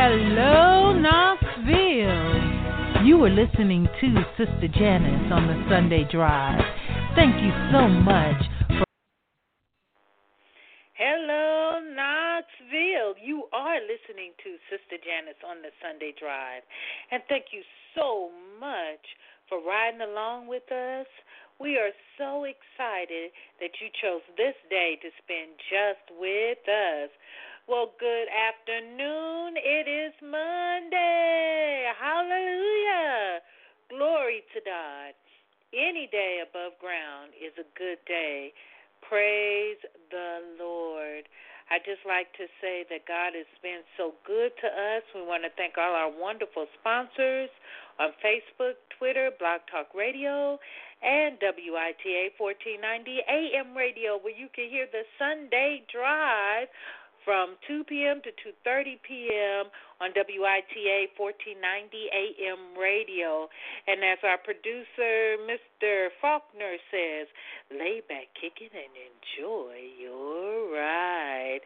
Hello, Knoxville. You are listening to Sister Janice on the Sunday Drive. Thank you so much for... Hello, Knoxville. You are listening to Sister Janice on the Sunday Drive. And thank you so much for riding along with us. We are so excited that you chose this day to spend just with us. Well, good afternoon. It is Monday. Hallelujah. Glory to God. Any day above ground is a good day. Praise the Lord. I just like to say that God has been so good to us. We want to thank all our wonderful sponsors on Facebook, Twitter, Blog Talk Radio, and WITA 1490 AM radio, where you can hear the Sunday Drive from 2 p.m. to 2:30 p.m. on WITA 1490 AM radio. And as our producer, Mr. Faulkner, says, lay back, kick it, and enjoy your ride.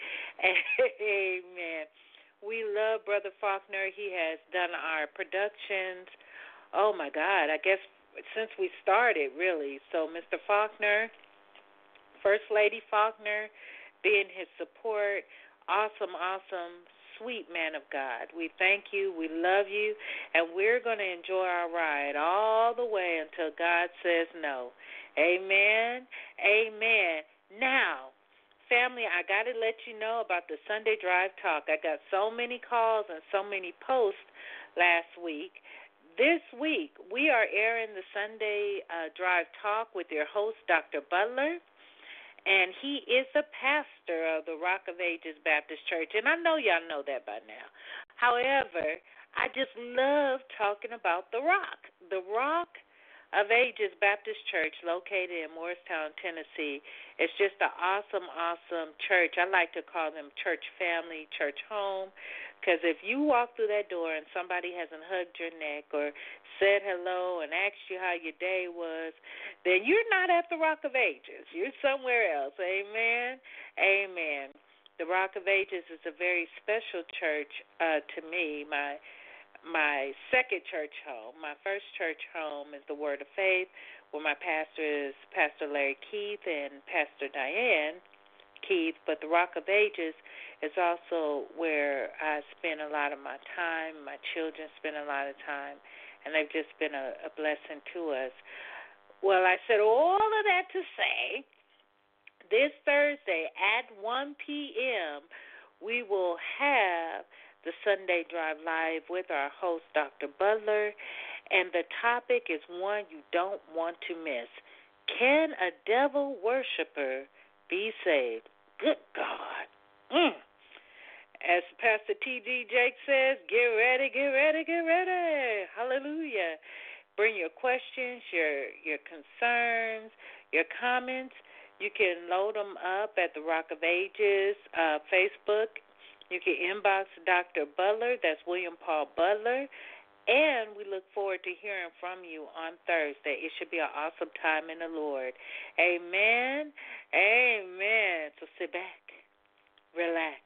Amen. We love Brother Faulkner. He has done our productions, oh, my God, I guess since we started, really. So, Mr. Faulkner, First Lady Faulkner, being his support, awesome, sweet man of God. We thank you, we love you, and we're going to enjoy our ride all the way until God says no. Amen, amen. Now, family, I got to let you know about the Sunday Drive Talk. I got so many calls and so many posts last week. This week, we are airing the Sunday Drive Talk with your host, Dr. Butler. And he is the pastor of the Rock of Ages Baptist Church. And I know y'all know that by now. However, I just love talking about the Rock. The Rock of Ages Baptist Church, located in Morristown, Tennessee. It's just an awesome church. I like to call them church family, church home. Because if you walk through that door and somebody hasn't hugged your neck or said hello and asked you how your day was, then you're not at the Rock of Ages. You're somewhere else. Amen? Amen. The Rock of Ages is a very special church to me. My second church home. My first church home is the Word of Faith, where my pastor is Pastor Larry Keith and Pastor Diane Keith. But the Rock of Ages is also where I spend a lot of my time. My children spend a lot of time, and they've just been a blessing to us. Well, I said all of that to say, this Thursday at 1 p.m., we will have the Sunday Drive Live with our host, Dr. Butler, and the topic is one you don't want to miss. Can a devil worshiper be saved? Good God. As Pastor T.D. Jake says, get ready, get ready, get ready. Hallelujah. Bring your questions, your concerns, your comments. You can load them up at the Rock of Ages Facebook. You can inbox Dr. Butler. That's William Paul Butler. And we look forward to hearing from you on Thursday. It should be an awesome time in the Lord. Amen. Amen. So sit back, relax.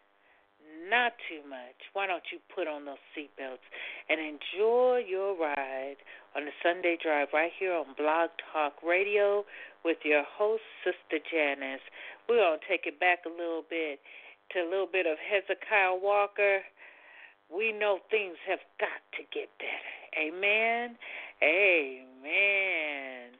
Not too much. Why don't you put on those seatbelts and enjoy your ride on the Sunday Drive right here on Blog Talk Radio with your host, Sister Janice. We're going to take it back a little bit to a little bit of Hezekiah Walker. We know things have got to get better. Amen. Amen.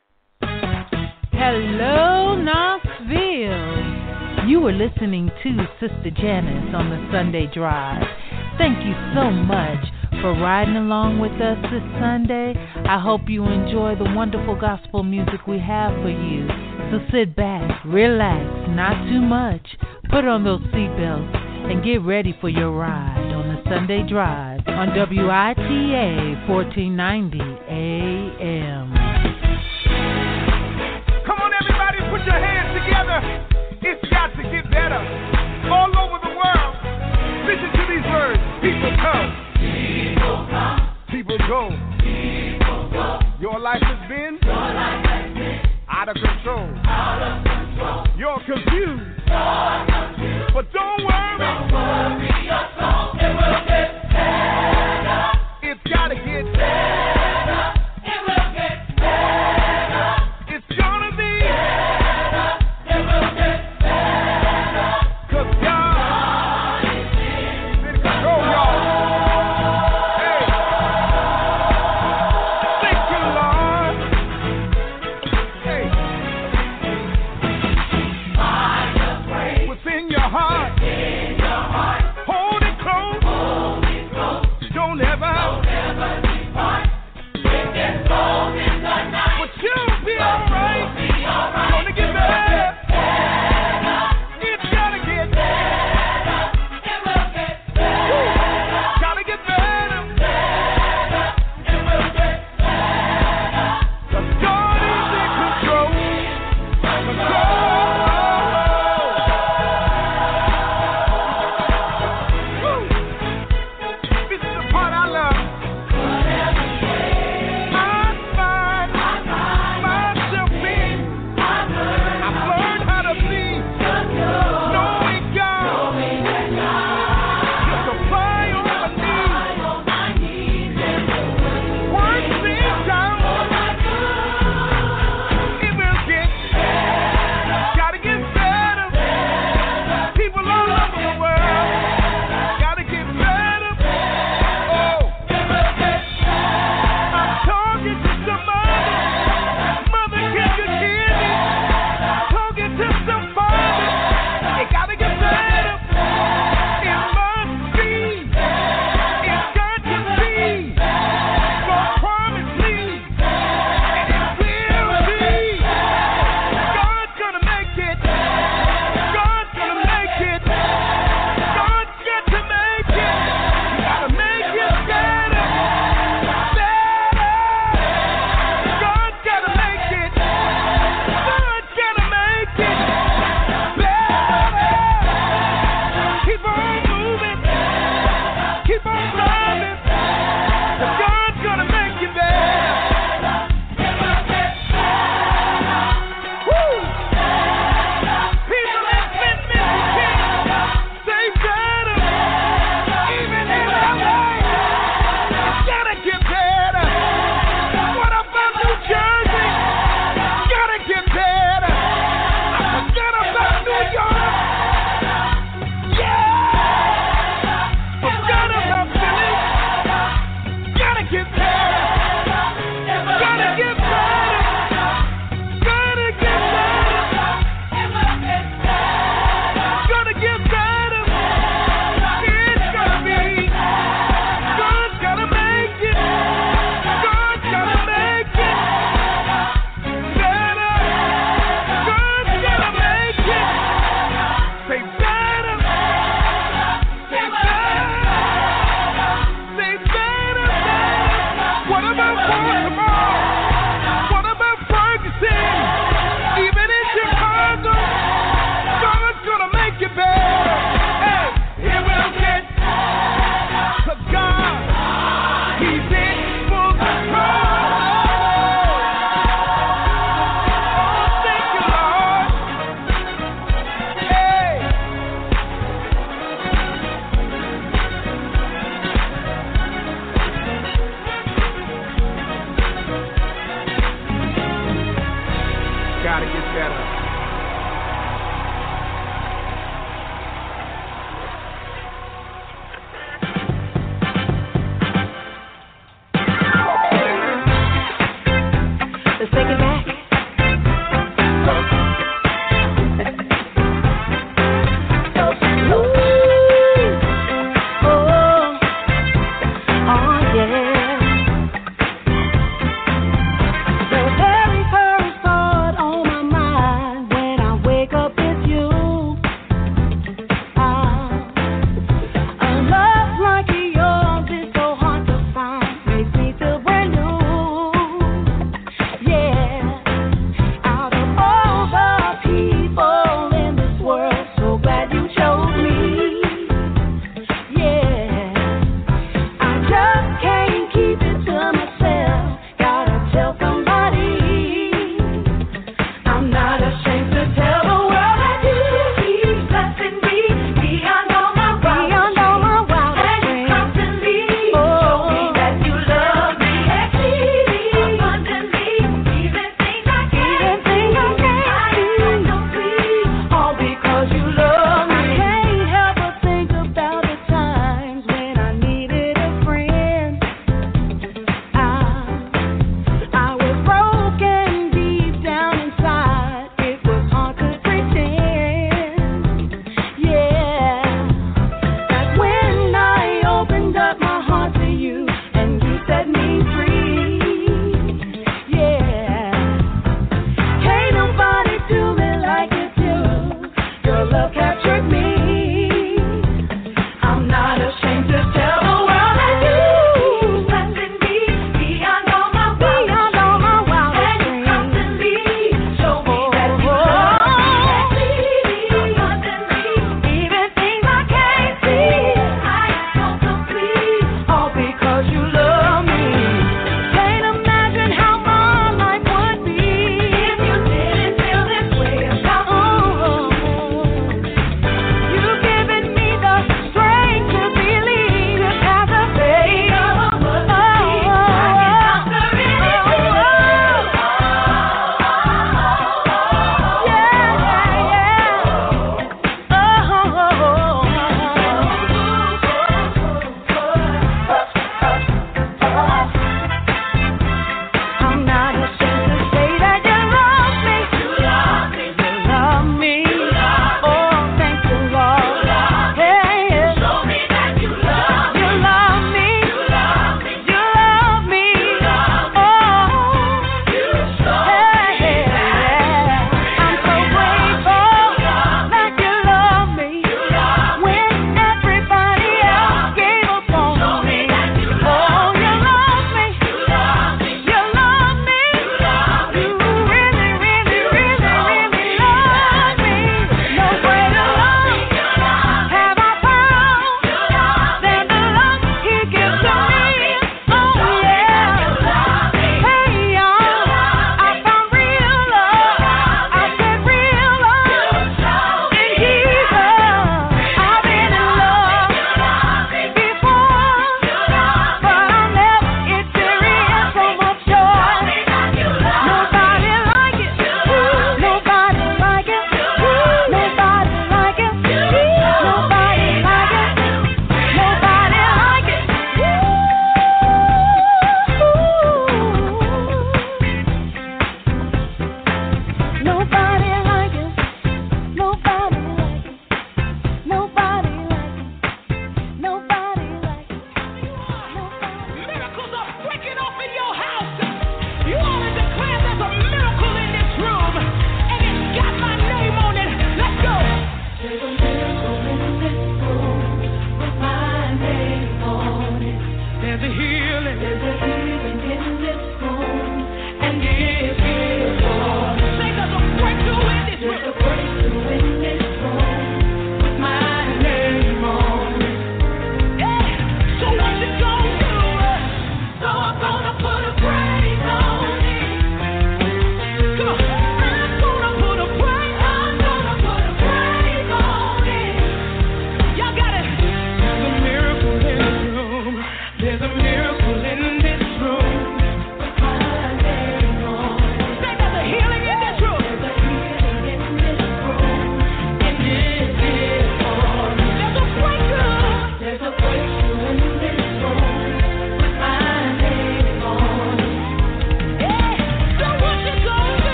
Hello, Knoxville. You are listening to Sister Janice on the Sunday Drive. Thank you so much for riding along with us this Sunday. I hope you enjoy the wonderful gospel music we have for you. So sit back, relax, not too much. Put on those seatbelts and get ready for your ride on the Sunday Drive on WITA 1490 AM. Come on, everybody, put your hands together. It's got to get better. All over the world, listen to these words. People come. People come. People go. People go. Your life has been out of control. You're confused. But don't worry. Don't worry, your soul it will get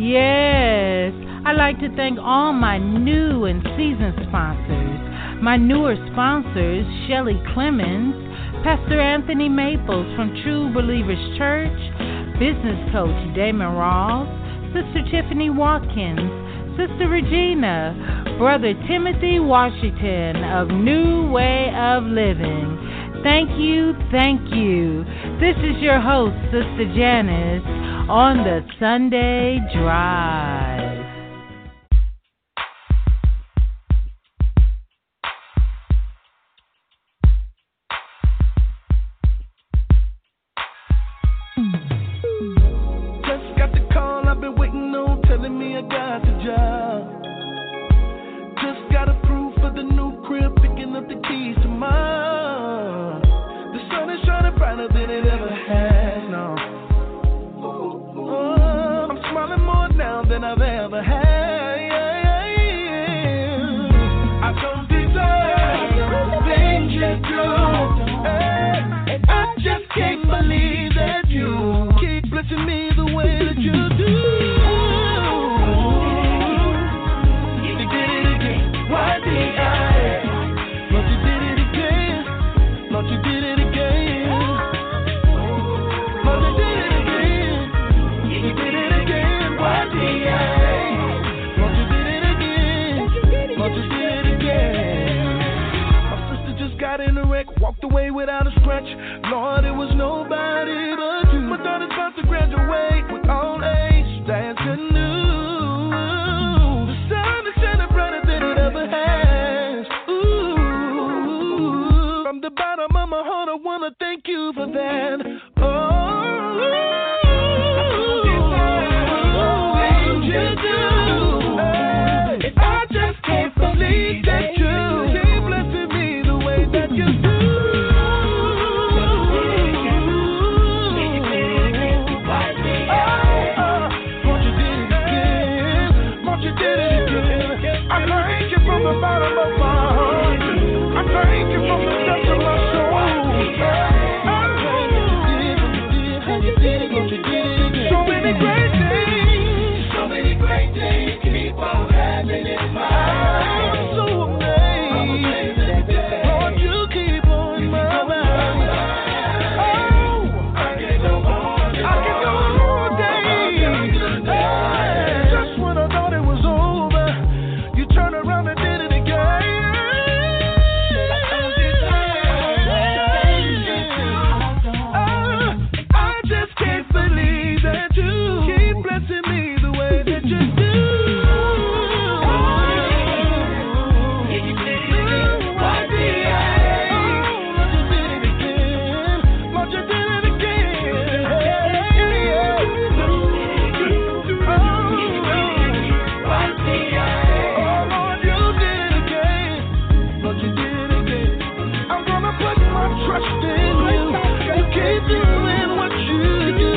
Yes, I'd like to thank all my new and seasoned sponsors. My newer sponsors, Shelley Clemens, Pastor Anthony Maples from True Believers Church, business coach Damon Ross, Sister Tiffany Watkins, Sister Regina, Brother Timothy Washington of New Way of Living. Thank you, thank you. This is your host, Sister Janice, on the Sunday Drive. Just got the call I've been waiting on, telling me I got the job. Just got approved for the new crib, picking up the keys to mine. The sun is shining brighter than it ever has, no. I'm smiling more now than I've ever had. I don't deserve the things you do. I just can't believe that you keep blessing me the way that you do. You did it again. Why did I? Lord, you did it again. Lord, you did it again. Lord, you did it again. You did it again. Why did I? Lord, you did it again. Lord, you did it again. My sister just got in a wreck, walked away without a scratch. Lord, it was nobody but you. My daughter's about to graduate with all A's. That's good news. The sun is shining brighter than it ever has. Ooh. From the bottom of my heart, I wanna thank you for that. You do. I just can't believe that you keep blessing me the way that you do. Lord, you did it again. Lord, you did it again. I thank you from the bottom of my heart. I thank you from the depths of my soul. You did it, Lord, you did it again. So many great things. So many great things keep on happening in my life. I'm so amazed. Lord, you keep on my mind. Oh, I can go on. I can go on all day. Just when I thought it was over, you turned around and did it again. I just can't believe that you keep blessing me the way that you do. Why did I? Lord, you did it again. Lord, you did it again. Why did I? Oh, Lord, you did it again. Lord, you did it again. I'm gonna put my trust in you. You keep doing what you do.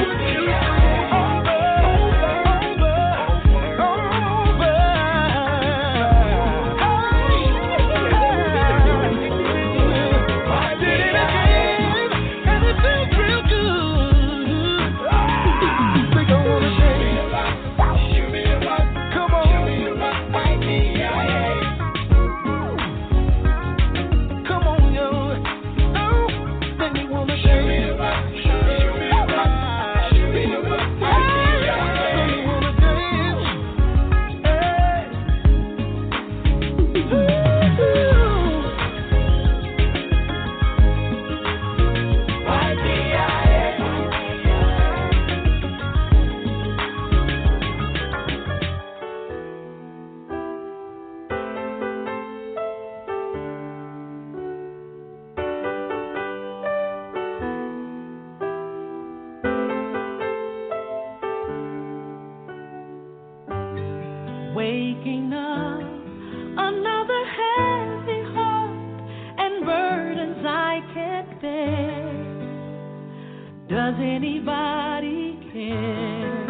Waking up, another heavy heart and burdens I can't bear. Does anybody care?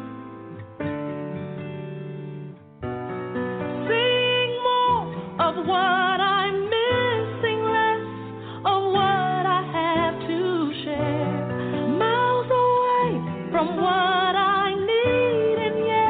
Seeing more of what I'm missing, less of what I have to share. Miles away from what I need, and yet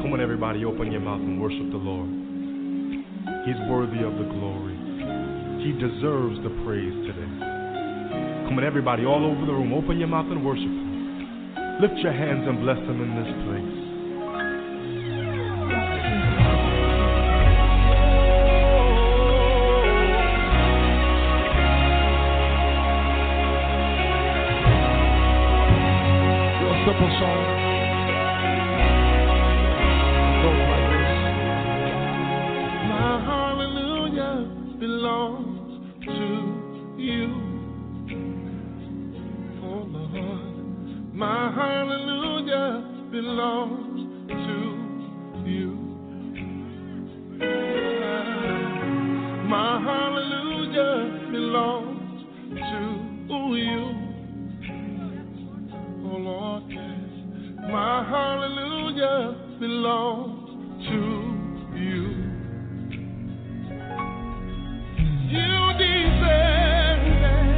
Come on, everybody, open your mouth and worship the Lord. He's worthy of the glory. He deserves the praise today. Come on, everybody, all over the room, open your mouth and worship Him. Lift your hands and bless Him in this place. Real simple song. It goes like this. My hallelujah belongs to you. Oh Lord, my hallelujah belongs to you. My hallelujah belongs to you. Oh Lord, yes. My hallelujah belongs to you. You deserve it.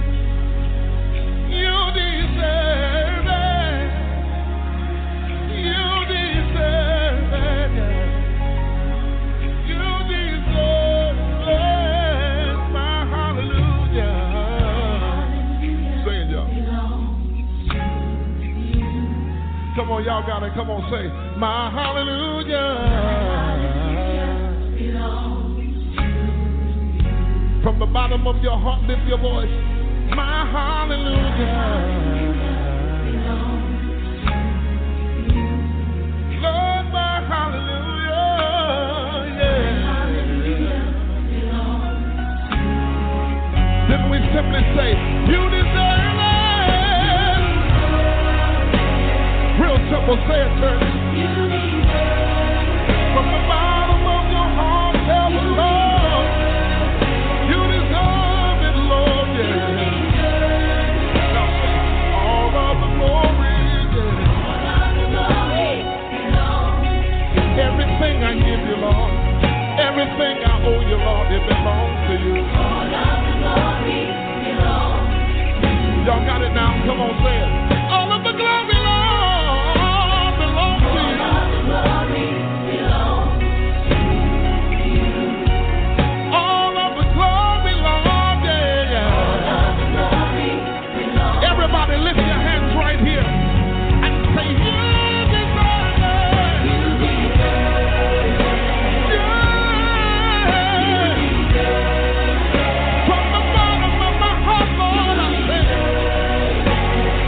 You deserve it. You deserve it. You deserve it. My hallelujah. Sing it, y'all. Come on, y'all got it. Come on, say, my hallelujah. From the bottom of your heart, lift your voice. My hallelujah. Lord, my hallelujah. Yeah. Then we simply say, you deserve it. Real simple, say it, church. From the bottom of your heart, tell the Lord, you deserve it, Lord, yeah. Now say, all of the glory, yeah. Everything I give you, Lord, everything I owe you, Lord, it belongs to you. Y'all got it now? Come on, say it. All of the glory, Lord, belongs to you. All of the glory, Lord, yeah. Everybody lift your hands right here and say, you deserve it. Yeah. From the bottom of my heart, Lord, I say,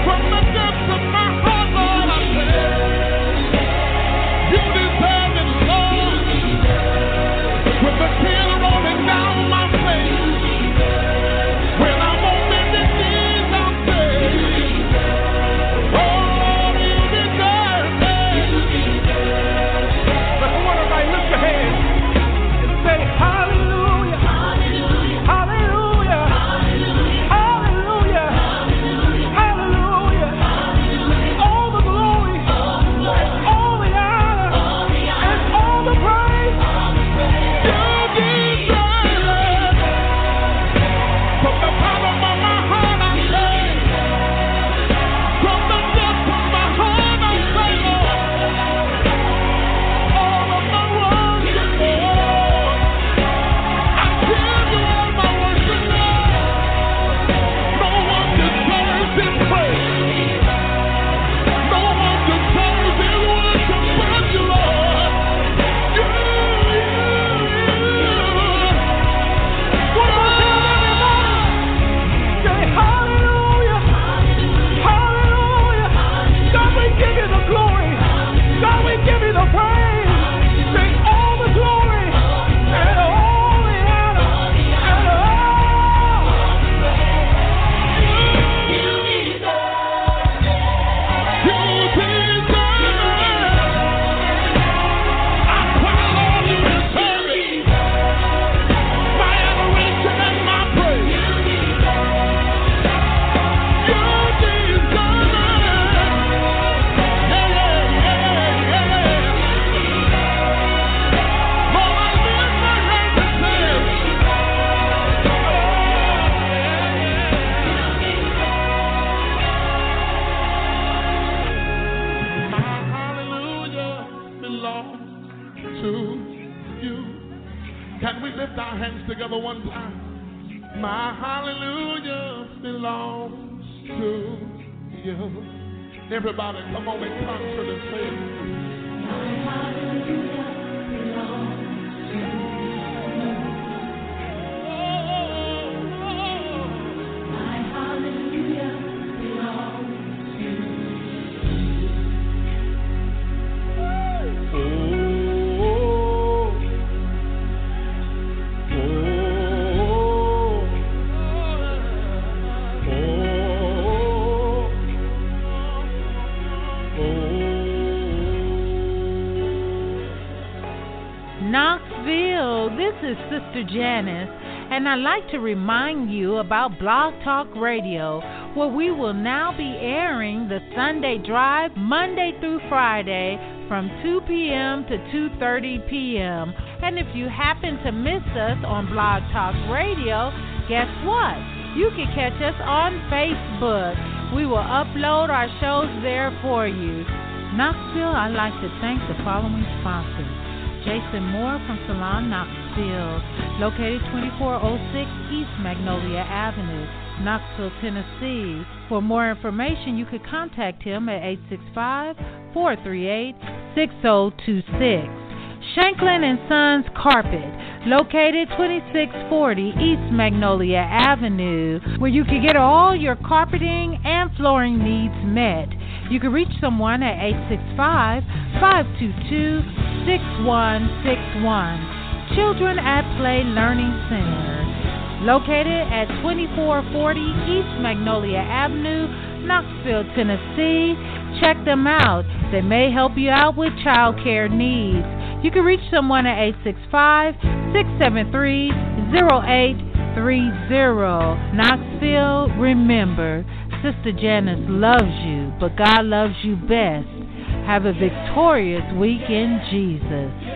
to you. Can we lift our hands together one time? My hallelujah belongs to you. Everybody, come on in concert and say it. My hallelujah belongs to you. My hallelujah belongs to you. Knoxville, this is Sister Janice, and I'd like to remind you about Blog Talk Radio, where we will now be airing the Sunday Drive Monday through Friday from 2 p.m. to 2:30 p.m. And if you happen to miss us on Blog Talk Radio, guess what? You can catch us on Facebook. We will upload our shows there for you. Knoxville, I'd like to thank the following sponsors. Jason Moore from Salon Knoxville, located 2406 East Magnolia Avenue, Knoxville, Tennessee. For more information, you could contact him at 865-438-6026. Shanklin & Sons Carpet, located 2640 East Magnolia Avenue, where you can get all your carpeting and flooring needs met. You can reach someone at 865-522-6161. Children at Play Learning Center, located at 2440 East Magnolia Avenue, Knoxville, Tennessee. Check them out. They may help you out with child care needs. You can reach someone at 865-673-0830. Knoxville, remember, Sister Janice loves you, but God loves you best. Have a victorious week in Jesus.